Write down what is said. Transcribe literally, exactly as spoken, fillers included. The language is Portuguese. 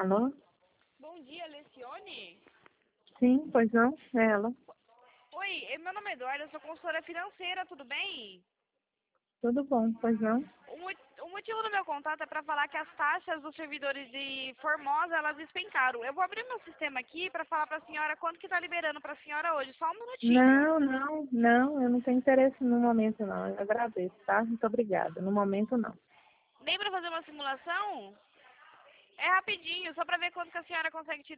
Alô? Bom dia, Lecione. Sim, pois não? É ela. Oi, eh, meu nome é Eduardo, eu sou consultora financeira, tudo bem? Tudo bom, pois não? O, mo- o motivo do meu contato é para falar que as taxas dos servidores de Formosa, elas despencaram. Eu vou abrir meu sistema aqui para falar para a senhora quanto que está liberando para a senhora hoje, só um minutinho. Não, não, não, eu não tenho interesse no momento não. Eu agradeço, tá? Muito obrigada. No momento não. Nem para fazer uma simulação? É rapidinho, só para ver quanto que a senhora consegue tirar.